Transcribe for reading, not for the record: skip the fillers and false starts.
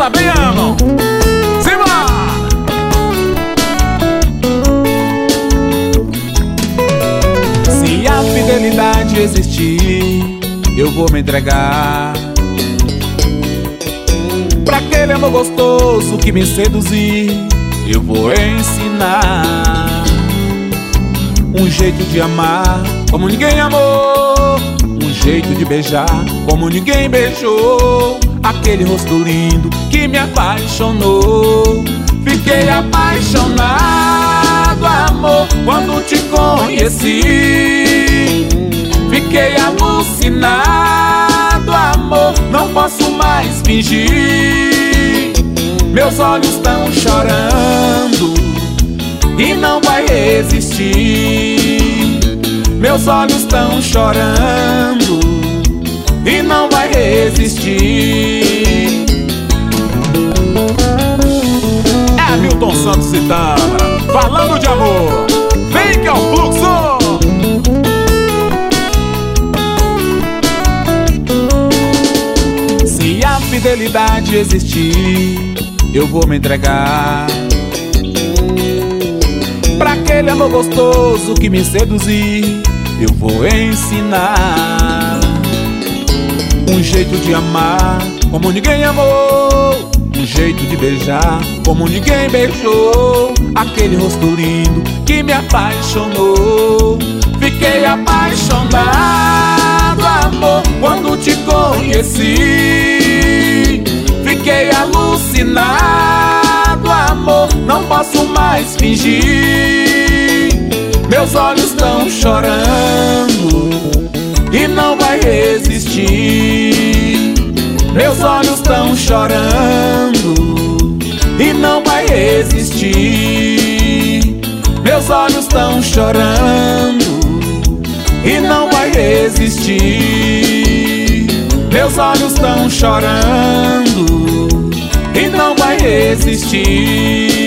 Tá bem, amor? Simbora! Se a fidelidade existir, eu vou me entregar pra aquele amor gostoso que me seduzir. Eu vou ensinar um jeito de amar como ninguém amou, um jeito de beijar como ninguém beijou, aquele rosto lindo que me apaixonou. Fiquei apaixonado, amor, quando te conheci. Fiquei alucinado, amor, não posso mais fingir. Meus olhos estão chorando e não vai resistir. Meus olhos estão chorando e não vai resistir. É Hamilton Santos e Tâmara falando de amor. Vem que é o fluxo. Se a fidelidade existir, eu vou me entregar pra aquele amor gostoso que me seduzir. Eu vou ensinar um jeito de amar como ninguém amou, um jeito de beijar como ninguém beijou, aquele rosto lindo que me apaixonou. Fiquei apaixonado, amor, quando te conheci. Fiquei alucinado, amor, não posso mais fingir. Meus olhos estão chorando e não vai resistir. Meus olhos estão chorando e não vai resistir. Meus olhos estão chorando e não vai resistir. Meus olhos estão chorando e não vai resistir.